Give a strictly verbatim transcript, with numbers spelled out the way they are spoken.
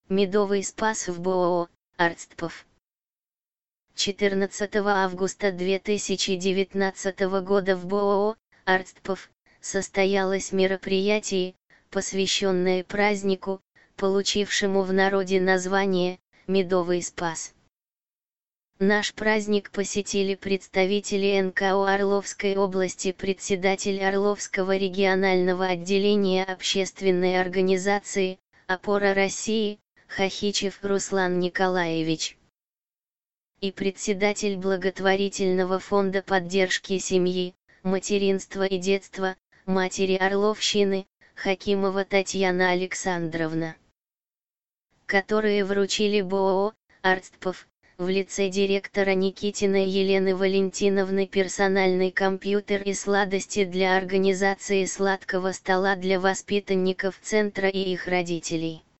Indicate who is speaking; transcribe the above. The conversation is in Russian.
Speaker 1: Медовый спас в БОО «Арстпов». четырнадцатого августа две тысячи девятнадцатого года в БОО «Арстпов» состоялось мероприятие, посвященное празднику, получившему в народе название «Медовый спас». Наш праздник посетили представители эн ка о Орловской области, председатель Орловского регионального отделения общественной организации «Опора России» Хохичев Руслан Николаевич и председатель благотворительного фонда поддержки семьи, материнства и детства, матери Орловщины, Хакимова Татьяна Александровна, которые вручили БОО «Арстпов» в лице директора Никитиной Елены Валентиновны персональный компьютер и сладости для организации сладкого стола для воспитанников центра и их родителей.